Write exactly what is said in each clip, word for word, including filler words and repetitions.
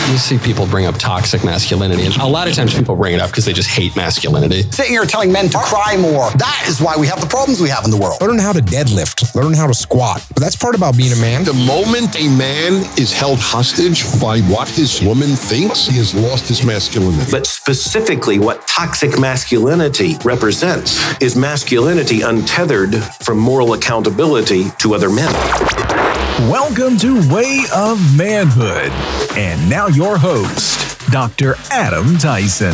You see people bring up toxic masculinity, and a lot of times people bring it up because they just hate masculinity. Sitting here telling men to cry more, that is why we have the problems we have in the world. Learn how to deadlift, learn how to squat. But that's part about being a man. The moment a man is held hostage by what his woman thinks, he has lost his masculinity. But specifically, what toxic masculinity represents is masculinity untethered from moral accountability to other men. Welcome to Way of Manhood. And now your host, Doctor Adam Tyson.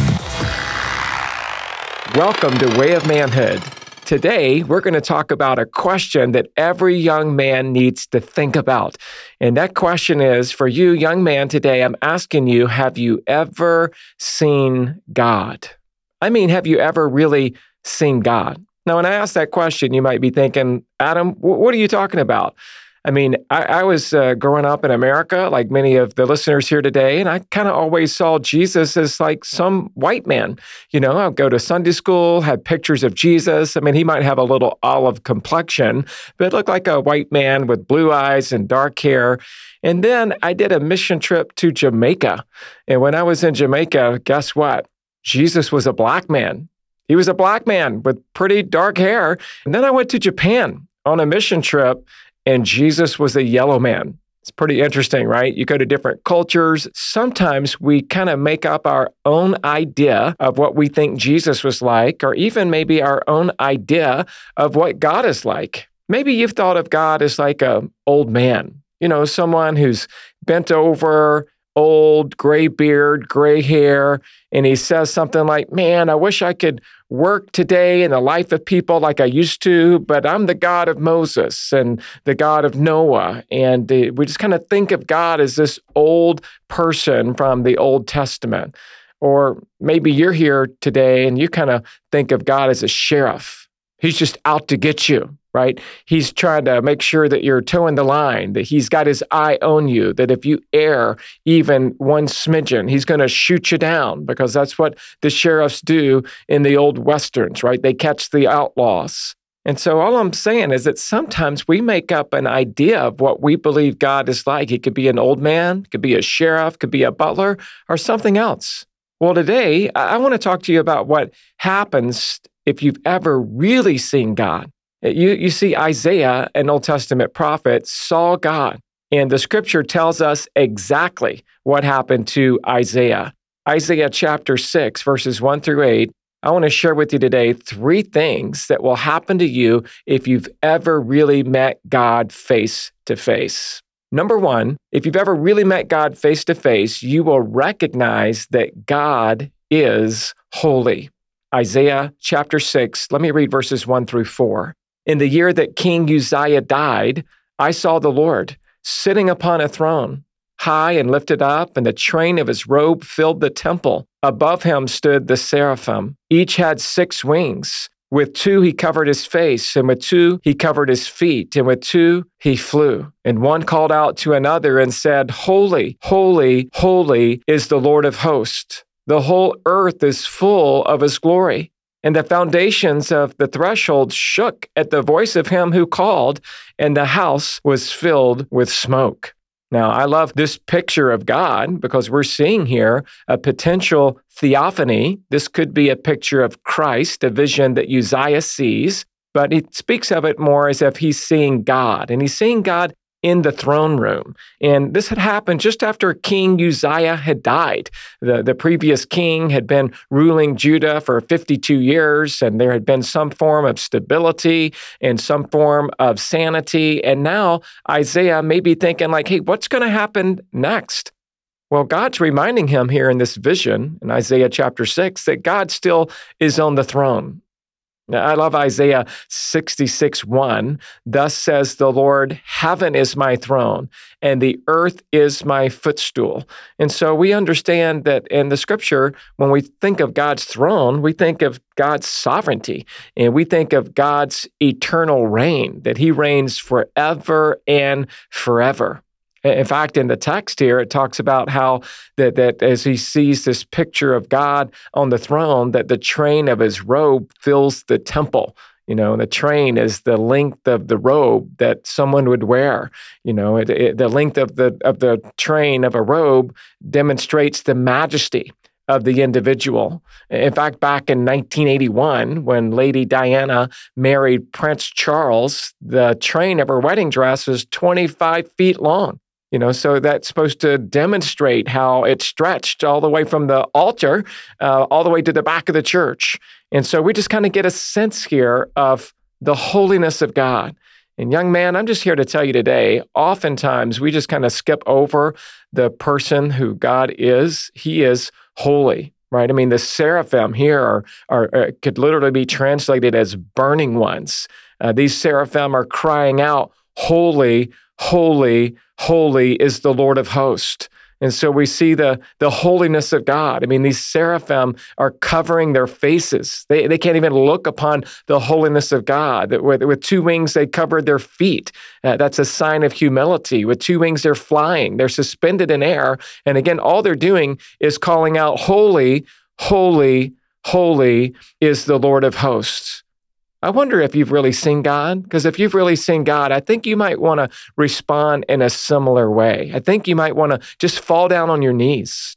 Welcome to Way of Manhood. Today, we're going to talk about a question that every young man needs to think about. And that question is, for you, young man, today, I'm asking you, have you ever seen God? I mean, have you ever really seen God? Now, when I ask that question, you might be thinking, Adam, what are you talking about? I mean, I, I was uh, growing up in America, like many of the listeners here today, and I kind of always saw Jesus as like some white man. You know, I'd go to Sunday school, had pictures of Jesus. I mean, he might have a little olive complexion, but looked like a white man with blue eyes and dark hair. And then I did a mission trip to Jamaica. And when I was in Jamaica, guess what? Jesus was a black man. He was a black man with pretty dark hair. And then I went to Japan on a mission trip, and Jesus was a yellow man. It's pretty interesting, right? You go to different cultures. Sometimes we kind of make up our own idea of what we think Jesus was like, or even maybe our own idea of what God is like. Maybe you've thought of God as like an old man, you know, someone who's bent over, old, gray beard, gray hair, and he says something like, man, I wish I could work today in the life of people like I used to, but I'm the God of Moses and the God of Noah. And uh, we just kind of think of God as this old person from the Old Testament. Or maybe you're here today and you kind of think of God as a sheriff. He's just out to get you, right? He's trying to make sure that you're toeing the line, that he's got his eye on you, that if you err even one smidgen, he's going to shoot you down, because that's what the sheriffs do in the old Westerns, right? They catch the outlaws. And so all I'm saying is that sometimes we make up an idea of what we believe God is like. He could be an old man, could be a sheriff, could be a butler, or something else. Well, today, I want to talk to you about what happens if you've ever really seen God. You, you see, Isaiah, an Old Testament prophet, saw God. And the scripture tells us exactly what happened to Isaiah. Isaiah chapter six, verses one through eight. I want to share with you today three things that will happen to you if you've ever really met God face to face. Number one, if you've ever really met God face to face, you will recognize that God is holy. Isaiah chapter six, let me read verses one through four. In the year that King Uzziah died, I saw the Lord sitting upon a throne, high and lifted up, and the train of his robe filled the temple. Above him stood the seraphim. Each had six wings. With two he covered his face, and with two he covered his feet, and with two he flew. And one called out to another and said, Holy, holy, holy is the Lord of hosts. The whole earth is full of his glory. And the foundations of the threshold shook at the voice of him who called, and the house was filled with smoke. Now, I love this picture of God because we're seeing here a potential theophany. This could be a picture of Christ, a vision that Uzziah sees, but he speaks of it more as if he's seeing God, and he's seeing God in the throne room. And this had happened just after King Uzziah had died. The, the previous king had been ruling Judah for fifty-two years, and there had been some form of stability and some form of sanity. And now Isaiah may be thinking like, hey, what's going to happen next? Well, God's reminding him here in this vision in Isaiah chapter six that God still is on the throne. Now, I love Isaiah sixty-six one. Thus says the Lord, heaven is my throne, and the earth is my footstool. And so we understand that in the scripture, when we think of God's throne, we think of God's sovereignty, and we think of God's eternal reign, that he reigns forever and forever. In fact, in the text here, it talks about how that, that as he sees this picture of God on the throne, that the train of his robe fills the temple. You know, the train is the length of the robe that someone would wear. You know, it, it, the length of the of the train of a robe demonstrates the majesty of the individual. In fact, back in nineteen eighty-one, when Lady Diana married Prince Charles, the train of her wedding dress was twenty-five feet long. You know, so that's supposed to demonstrate how it stretched all the way from the altar, uh, all the way to the back of the church. And so we just kind of get a sense here of the holiness of God. And young man, I'm just here to tell you today, oftentimes we just kind of skip over the person who God is. He is holy, right? I mean, the seraphim here are, are, are could literally be translated as burning ones. Uh, these seraphim are crying out, holy, holy, holy is the Lord of hosts. And so we see the, the holiness of God. I mean, these seraphim are covering their faces. They, they can't even look upon the holiness of God. With, with two wings, they covered their feet. Uh, that's a sign of humility. With two wings, they're flying. They're suspended in air. And again, all they're doing is calling out, holy, holy, holy is the Lord of hosts. I wonder if you've really seen God, because if you've really seen God, I think you might want to respond in a similar way. I think you might want to just fall down on your knees.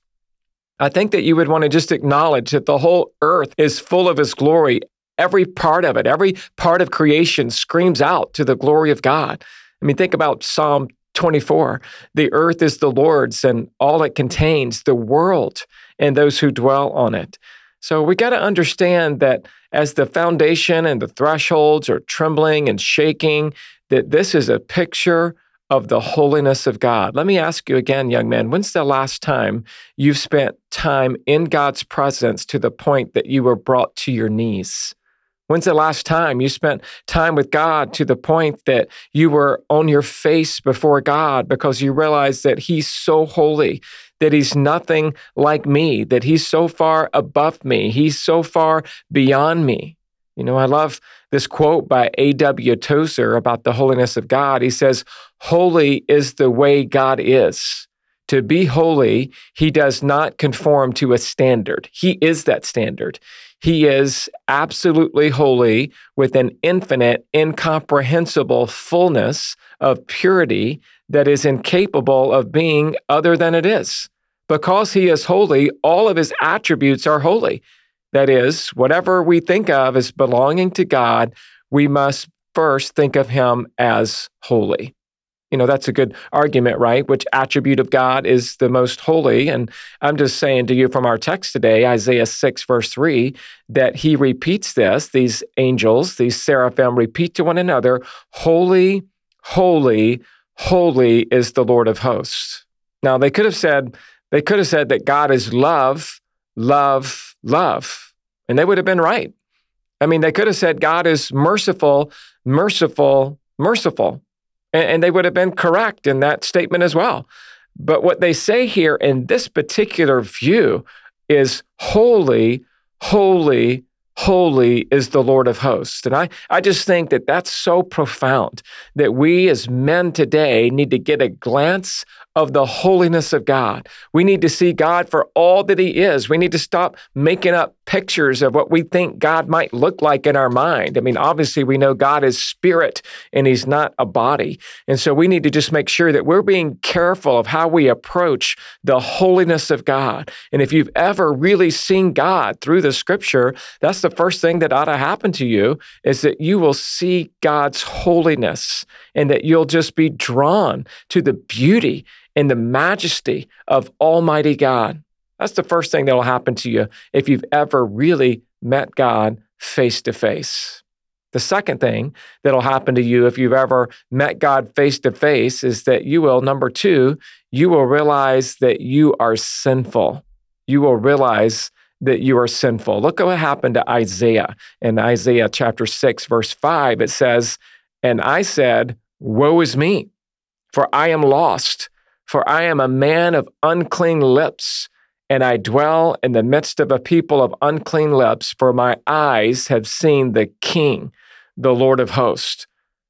I think that you would want to just acknowledge that the whole earth is full of His glory. Every part of it, every part of creation screams out to the glory of God. I mean, think about Psalm twenty-four. The earth is the Lord's and all it contains, the world and those who dwell on it. So we got to understand that as the foundation and the thresholds are trembling and shaking, that this is a picture of the holiness of God. Let me ask you again, young man, when's the last time you've spent time in God's presence to the point that you were brought to your knees? When's the last time you spent time with God to the point that you were on your face before God because you realized that He's so holy, that He's nothing like me, that He's so far above me, He's so far beyond me? You know, I love this quote by A W Tozer about the holiness of God. He says, "Holy is the way God is. To be holy, He does not conform to a standard. He is that standard. He is absolutely holy with an infinite, incomprehensible fullness of purity that is incapable of being other than it is. Because He is holy, all of His attributes are holy. That is, whatever we think of as belonging to God, we must first think of Him as holy." You know, that's a good argument, right? Which attribute of God is the most holy? And I'm just saying to you from our text today, Isaiah six, verse three, that He repeats this. These angels, these seraphim repeat to one another, holy, holy, holy is the Lord of hosts. Now, they could have said, they could have said that God is love, love, love, and they would have been right. I mean, they could have said God is merciful, merciful, merciful. And they would have been correct in that statement as well. But what they say here in this particular view is holy, holy, holy is the Lord of hosts. And I, I just think that that's so profound that we as men today need to get a glance of the holiness of God. We need to see God for all that He is. We need to stop making up pictures of what we think God might look like in our mind. I mean, obviously, we know God is spirit and He's not a body. And so we need to just make sure that we're being careful of how we approach the holiness of God. And if you've ever really seen God through the scripture, that's the first thing that ought to happen to you, is that you will see God's holiness and that you'll just be drawn to the beauty and the majesty of Almighty God. That's the first thing that will happen to you if you've ever really met God face to face. The second thing that will happen to you if you've ever met God face to face is that you will, number two, you will realize that you are sinful. You will realize that you are sinful. Look at what happened to Isaiah. In Isaiah chapter six, verse five, it says, "And I said, woe is me, for I am lost, for I am a man of unclean lips, and I dwell in the midst of a people of unclean lips, for my eyes have seen the King, the Lord of hosts."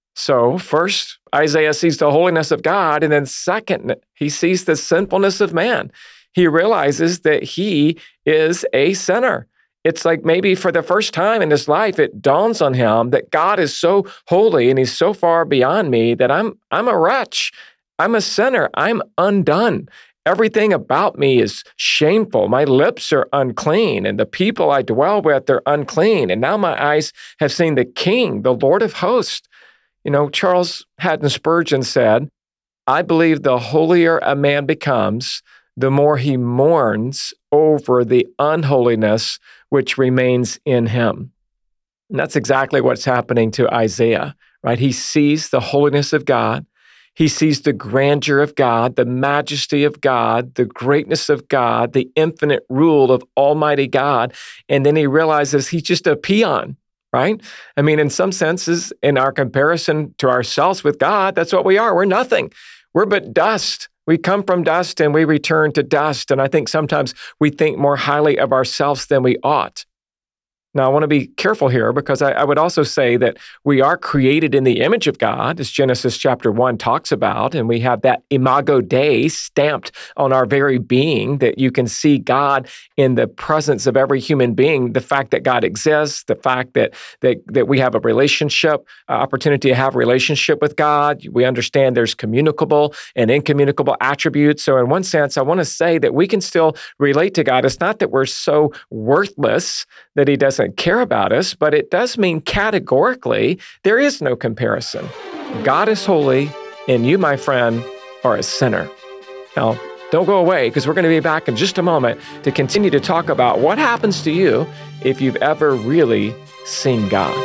So first, Isaiah sees the holiness of God, and then second, he sees the sinfulness of man. He realizes that he is a sinner, it's like maybe for the first time in his life, it dawns on him that God is so holy and he's so far beyond me that I'm I'm a wretch. I'm a sinner. I'm undone. Everything about me is shameful. My lips are unclean, and the people I dwell with, they're unclean. And now my eyes have seen the King, the Lord of hosts. You know, Charles Haddon Spurgeon said, I believe the holier a man becomes, the more he mourns over the unholiness which remains in him. And that's exactly what's happening to Isaiah, right? He sees the holiness of God. He sees the grandeur of God, the majesty of God, the greatness of God, the infinite rule of Almighty God. And then he realizes he's just a peon, right? I mean, in some senses, in our comparison to ourselves with God, that's what we are. We're nothing. We're but dust. We come from dust and we return to dust. And I think sometimes we think more highly of ourselves than we ought. Now, I want to be careful here because I, I would also say that we are created in the image of God, as Genesis chapter one talks about, and we have that imago Dei stamped on our very being, that you can see God in the presence of every human being, the fact that God exists, the fact that that, that we have a relationship, uh, opportunity to have a relationship with God. We understand there's communicable and incommunicable attributes. So in one sense, I want to say that we can still relate to God. It's not that we're so worthless that he doesn't care about us, but it does mean categorically there is no comparison. God is holy, and you, my friend, are a sinner. Now, don't go away, because we're going to be back in just a moment to continue to talk about what happens to you if you've ever really seen God.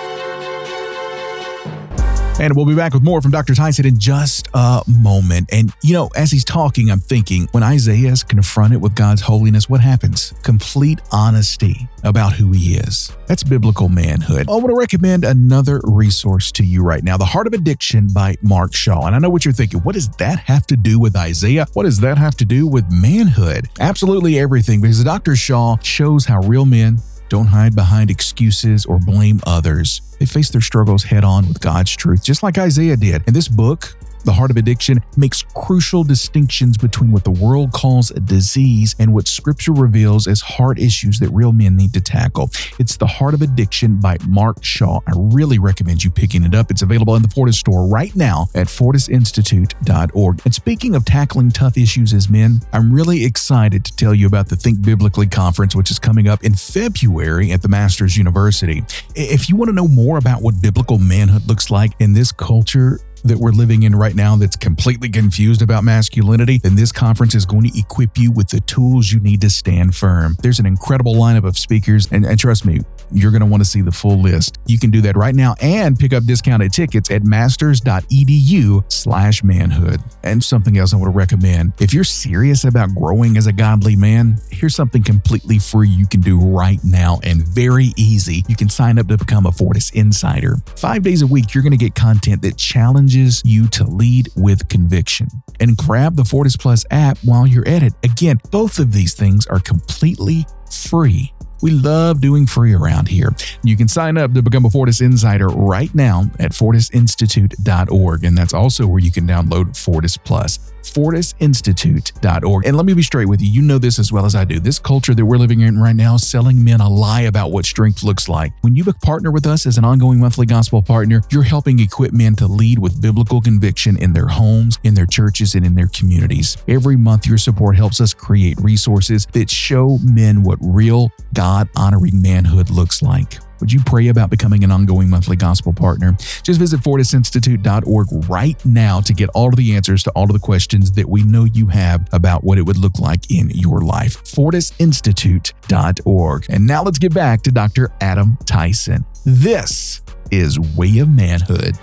And we'll be back with more from Doctor Tyson in just a moment. And, you know, as he's talking, I'm thinking, when Isaiah is confronted with God's holiness, what happens? Complete honesty about who he is. That's biblical manhood. I want to recommend another resource to you right now, The Heart of Addiction by Mark Shaw. And I know what you're thinking. What does that have to do with Isaiah? What does that have to do with manhood? Absolutely everything, because Doctor Shaw shows how real men don't hide behind excuses or blame others. They face their struggles head on with God's truth, just like Isaiah did. In this book, The Heart of Addiction makes crucial distinctions between what the world calls a disease and what Scripture reveals as heart issues that real men need to tackle. It's The Heart of Addiction by Mark Shaw. I really recommend you picking it up. It's available in the Fortis store right now at fortis institute dot org. And speaking of tackling tough issues as men, I'm really excited to tell you about the Think Biblically Conference, which is coming up in February at the Masters University. If you want to know more about what biblical manhood looks like in this culture that we're living in right now that's completely confused about masculinity, then this conference is going to equip you with the tools you need to stand firm. There's an incredible lineup of speakers, and, and trust me, you're going to want to see the full list. You can do that right now and pick up discounted tickets at masters.edu slash manhood. And something else I want to recommend. If you're serious about growing as a godly man, here's something completely free you can do right now and very easy. You can sign up to become a Fortis Insider. Five days a week, you're going to get content that challenges you to lead with conviction. And grab the Fortis Plus app while you're at it. Again, both of these things are completely free. We love doing free around here. You can sign up to become a Fortis Insider right now at fortis institute dot org. And that's also where you can download Fortis Plus. fortis institute dot org. And let me be straight with you. You know this as well as I do. This culture that we're living in right now is selling men a lie about what strength looks like. When you partner with us as an ongoing monthly gospel partner, you're helping equip men to lead with biblical conviction in their homes, in their churches, and in their communities. Every month, your support helps us create resources that show men what real God-honoring manhood looks like. Would you pray about becoming an ongoing monthly gospel partner? Just visit fortis institute dot org right now to get all of the answers to all of the questions that we know you have about what it would look like in your life. fortis institute dot org. And now let's get back to Doctor Adam Tyson. This is Way of Manhood.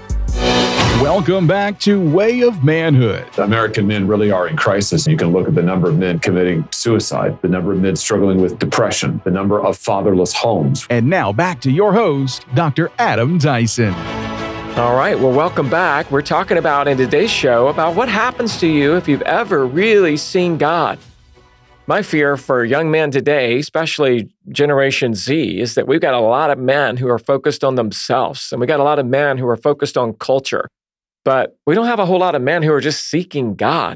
Welcome back to Way of Manhood. American men really are in crisis. You can look at the number of men committing suicide, the number of men struggling with depression, the number of fatherless homes. And now back to your host, Doctor Adam Tyson. All right, well, welcome back. We're talking about in today's show about what happens to you if you've ever really seen God. My fear for young men today, especially Generation Z, is that we've got a lot of men who are focused on themselves, and we got a lot of men who are focused on culture. But we don't have a whole lot of men who are just seeking God.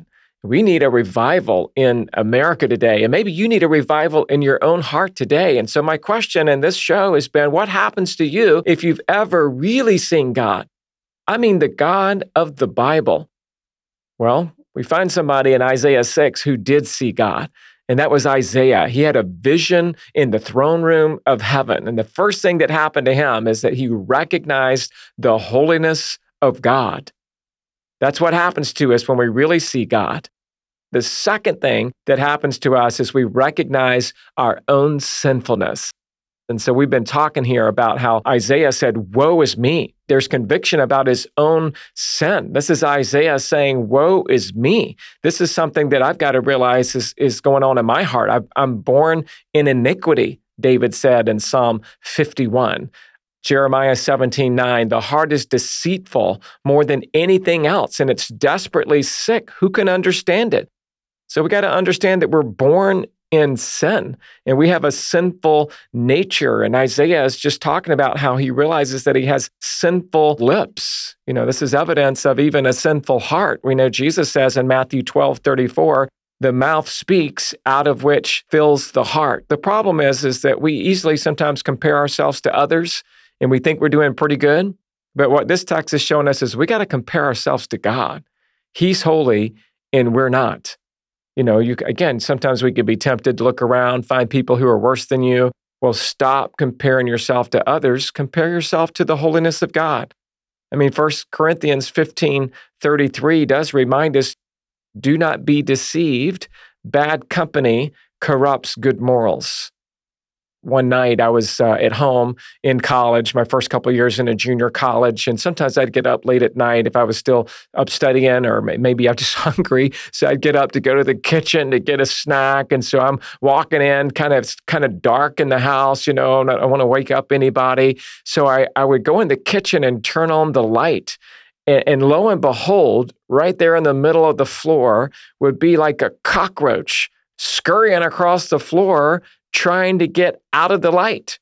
We need a revival in America today, and maybe you need a revival in your own heart today. And so my question in this show has been, what happens to you if you've ever really seen God? I mean, the God of the Bible. Well, we find somebody in Isaiah six who did see God, and that was Isaiah. He had a vision in the throne room of heaven, and the first thing that happened to him is that he recognized the holiness of God. That's what happens to us when we really see God. The second thing that happens to us is we recognize our own sinfulness. And so we've been talking here about how Isaiah said, woe is me. There's conviction about his own sin. This is Isaiah saying, woe is me. This is something that I've got to realize is, is going on in my heart. I've, I'm born in iniquity, David said in Psalm fifty-one. Jeremiah seventeen nine, the heart is deceitful more than anything else, and it's desperately sick. Who can understand it? So we got to understand that we're born in sin, and we have a sinful nature. And Isaiah is just talking about how he realizes that he has sinful lips. You know, this is evidence of even a sinful heart. We know Jesus says in Matthew twelve thirty-four, the mouth speaks out of which fills the heart. The problem is, is that we easily sometimes compare ourselves to others, and we think we're doing pretty good. But what this text is showing us is we got to compare ourselves to God. He's holy, and we're not. You know, you again, sometimes we could be tempted to look around, find people who are worse than you. Well, stop comparing yourself to others. Compare yourself to the holiness of God. I mean, First Corinthians fifteen thirty-three does remind us, do not be deceived. Bad company corrupts good morals. One night I was uh, at home in college, my first couple of years in a junior college, and sometimes I'd get up late at night if I was still up studying, or maybe I'm just hungry. So I'd get up to go to the kitchen to get a snack, and so I'm walking in, kind of kind of dark in the house, you know, and I don't want to wake up anybody. So I, I would go in the kitchen and turn on the light. And, and lo and behold, right there in the middle of the floor would be like a cockroach scurrying across the floor, trying to get out of the light.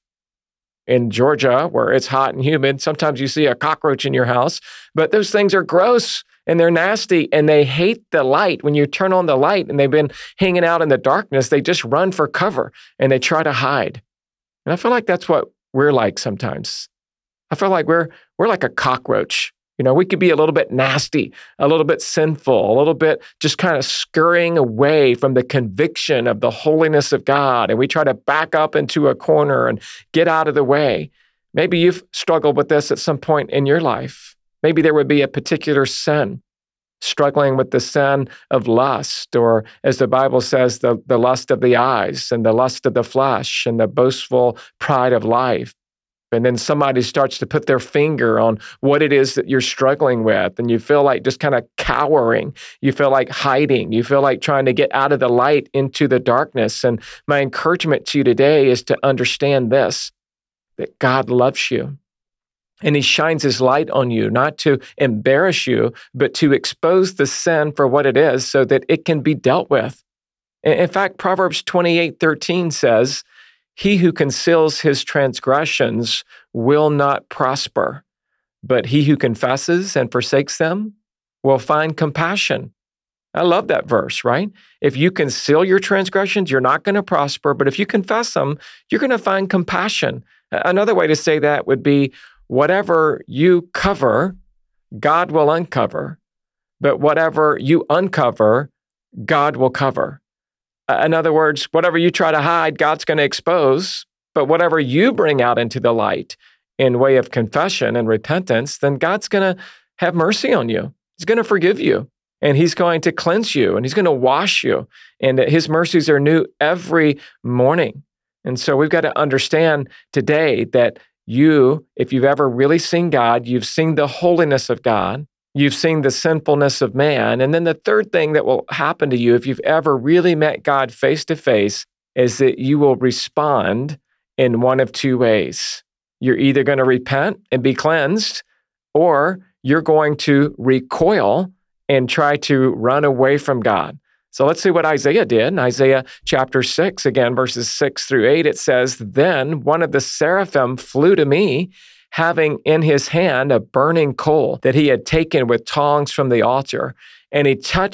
In Georgia, where it's hot and humid, sometimes you see a cockroach in your house, but those things are gross and they're nasty and they hate the light. When you turn on the light and they've been hanging out in the darkness, they just run for cover and they try to hide. And I feel like that's what we're like sometimes. I feel like we're we're like a cockroach. You know, we could be a little bit nasty, a little bit sinful, a little bit just kind of scurrying away from the conviction of the holiness of God. And we try to back up into a corner and get out of the way. Maybe you've struggled with this at some point in your life. Maybe there would be a particular sin, struggling with the sin of lust, or as the Bible says, the, the lust of the eyes and the lust of the flesh and the boastful pride of life. And then somebody starts to put their finger on what it is that you're struggling with, and you feel like just kind of cowering. You feel like hiding. You feel like trying to get out of the light into the darkness. And my encouragement to you today is to understand this, that God loves you. And he shines his light on you, not to embarrass you, but to expose the sin for what it is so that it can be dealt with. In fact, Proverbs twenty-eight thirteen says, he who conceals his transgressions will not prosper, but he who confesses and forsakes them will find compassion. I love that verse, right? If you conceal your transgressions, you're not going to prosper, but if you confess them, you're going to find compassion. Another way to say that would be, whatever you cover, God will uncover, but whatever you uncover, God will cover. In other words, whatever you try to hide, God's going to expose, but whatever you bring out into the light in way of confession and repentance, then God's going to have mercy on you. He's going to forgive you, and he's going to cleanse you, and he's going to wash you, and that his mercies are new every morning. And so we've got to understand today that you, if you've ever really seen God, you've seen the holiness of God, you've seen the sinfulness of man. And then the third thing that will happen to you if you've ever really met God face to face is that you will respond in one of two ways. You're either going to repent and be cleansed, or you're going to recoil and try to run away from God. So let's see what Isaiah did. In Isaiah chapter six, again, verses six through eight, it says, then one of the seraphim flew to me, having in his hand a burning coal that he had taken with tongs from the altar. And he touched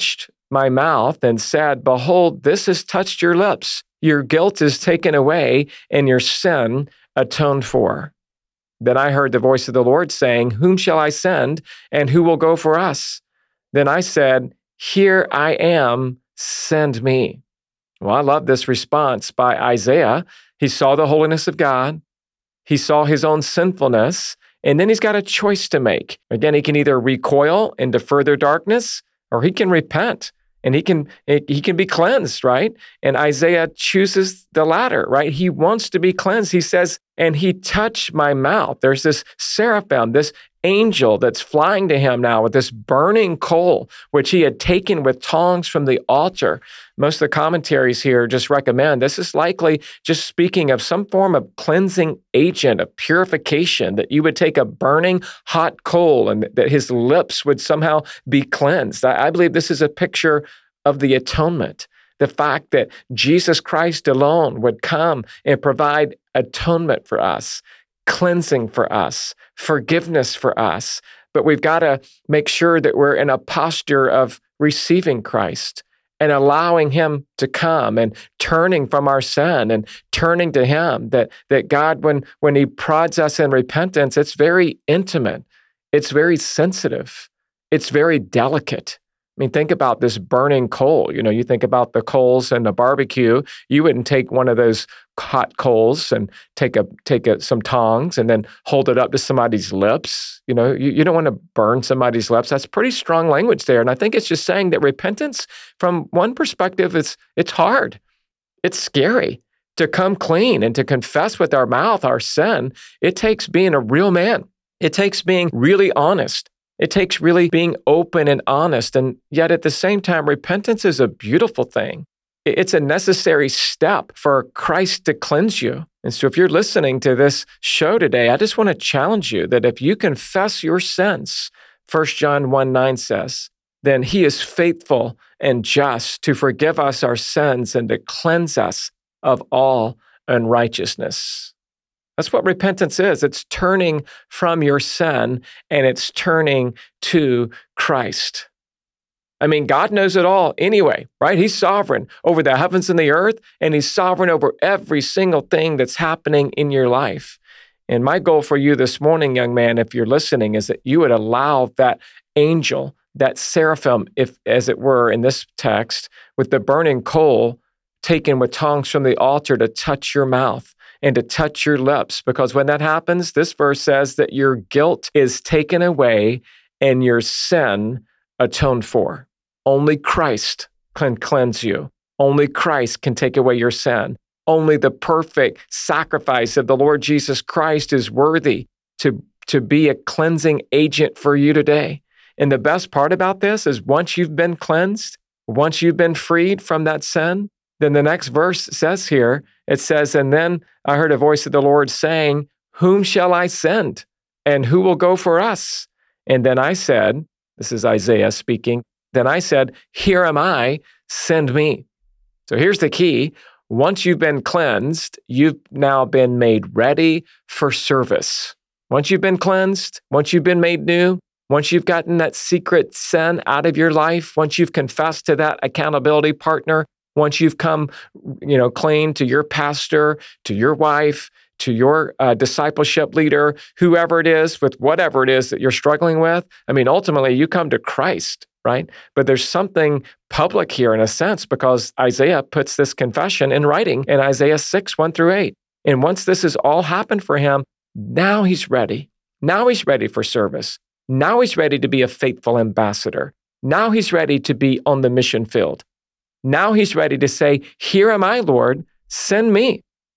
my mouth and said, behold, this has touched your lips. Your guilt is taken away and your sin atoned for. Then I heard the voice of the Lord saying, whom shall I send and who will go for us? Then I said, here I am, send me. Well, I love this response by Isaiah. He saw the holiness of God. He saw his own sinfulness, and then he's got a choice to make. Again, he can either recoil into further darkness, or he can repent, and he can he can be cleansed, right? And Isaiah chooses the latter, right? He wants to be cleansed. He says, and he touched my mouth. There's this seraphim, this angel that's flying to him now with this burning coal, which he had taken with tongs from the altar. Most of the commentaries here just recommend this is likely just speaking of some form of cleansing agent of purification, that you would take a burning hot coal and that his lips would somehow be cleansed. I, I believe this is a picture of the atonement. The fact that Jesus Christ alone would come and provide atonement for us, cleansing for us, forgiveness for us. But we've got to make sure that we're in a posture of receiving Christ and allowing him to come and turning from our sin and turning to him. That, that God, when, when he prods us in repentance, it's very intimate. It's very sensitive. It's very delicate. I mean, think about this burning coal. You know, you think about the coals in a barbecue. You wouldn't take one of those hot coals and take a take a, some tongs and then hold it up to somebody's lips. You know, you, you don't want to burn somebody's lips. That's pretty strong language there. And I think it's just saying that repentance, from one perspective, it's it's hard. It's scary to come clean and to confess with our mouth our sin. It takes being a real man. It takes being really honest. It takes really being open and honest. And yet at the same time, repentance is a beautiful thing. It's a necessary step for Christ to cleanse you. And so if you're listening to this show today, I just want to challenge you that if you confess your sins, First John one nine says, then he is faithful and just to forgive us our sins and to cleanse us of all unrighteousness. That's what repentance is. It's turning from your sin and it's turning to Christ. I mean, God knows it all anyway, right? He's sovereign over the heavens and the earth, and he's sovereign over every single thing that's happening in your life. And my goal for you this morning, young man, if you're listening, is that you would allow that angel, that seraphim, if as it were in this text, with the burning coal taken with tongs from the altar to touch your mouth and to touch your lips. Because when that happens, this verse says that your guilt is taken away and your sin atoned for. Only Christ can cleanse you. Only Christ can take away your sin. Only the perfect sacrifice of the Lord Jesus Christ is worthy to, to be a cleansing agent for you today. And the best part about this is once you've been cleansed, once you've been freed from that sin, then the next verse says here, it says, and then I heard a voice of the Lord saying, whom shall I send? And who will go for us? And then I said, this is Isaiah speaking, then I said, here am I, send me. So here's the key. Once you've been cleansed, you've now been made ready for service. Once you've been cleansed, once you've been made new, once you've gotten that secret sin out of your life, once you've confessed to that accountability partner, once you've come, you know, clean to your pastor, to your wife, to your uh, discipleship leader, whoever it is, with whatever it is that you're struggling with, I mean, ultimately you come to Christ, right? But there's something public here in a sense, because Isaiah puts this confession in writing in Isaiah six, one through eight. And once this has all happened for him, now he's ready. Now he's ready for service. Now he's ready to be a faithful ambassador. Now he's ready to be on the mission field. Now he's ready to say, here am I, Lord, send me.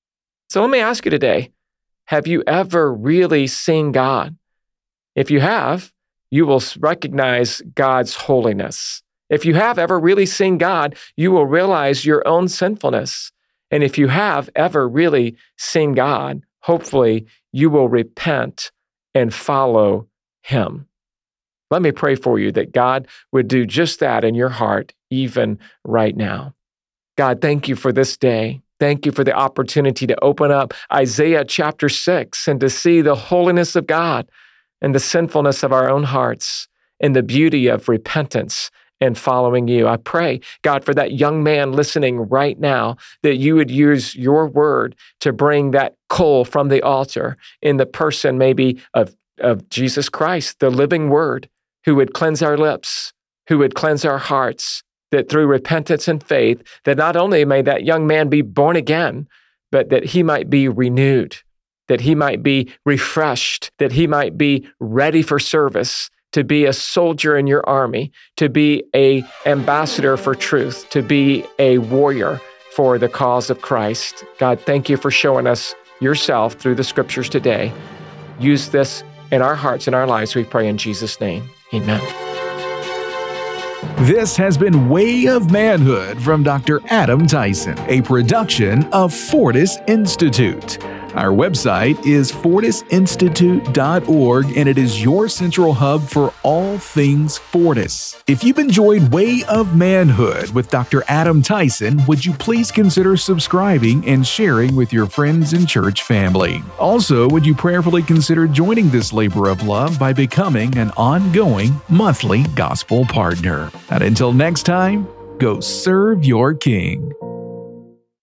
So let me ask you today, have you ever really seen God? If you have, you will recognize God's holiness. If you have ever really seen God, you will realize your own sinfulness. And if you have ever really seen God, hopefully you will repent and follow him. Let me pray for you that God would do just that in your heart, even right now. God, thank you for this day. Thank you for the opportunity to open up Isaiah chapter six and to see the holiness of God and the sinfulness of our own hearts and the beauty of repentance and following you. I pray, God, for that young man listening right now, that you would use your word to bring that coal from the altar in the person maybe of, of Jesus Christ, the living word, who would cleanse our lips, who would cleanse our hearts, that through repentance and faith, that not only may that young man be born again, but that he might be renewed, that he might be refreshed, that he might be ready for service, to be a soldier in your army, to be an ambassador for truth, to be a warrior for the cause of Christ. God, thank you for showing us yourself through the scriptures today. Use this in our hearts and our lives, we pray in Jesus' name. Amen. This has been Way of Manhood from Doctor Adam Tyson, a production of Fortis Institute. Our website is fortis institute dot org, and it is your central hub for all things Fortis. If you've enjoyed Way of Manhood with Doctor Adam Tyson, would you please consider subscribing and sharing with your friends and church family? Also, would you prayerfully consider joining this labor of love by becoming an ongoing monthly gospel partner? And until next time, go serve your King.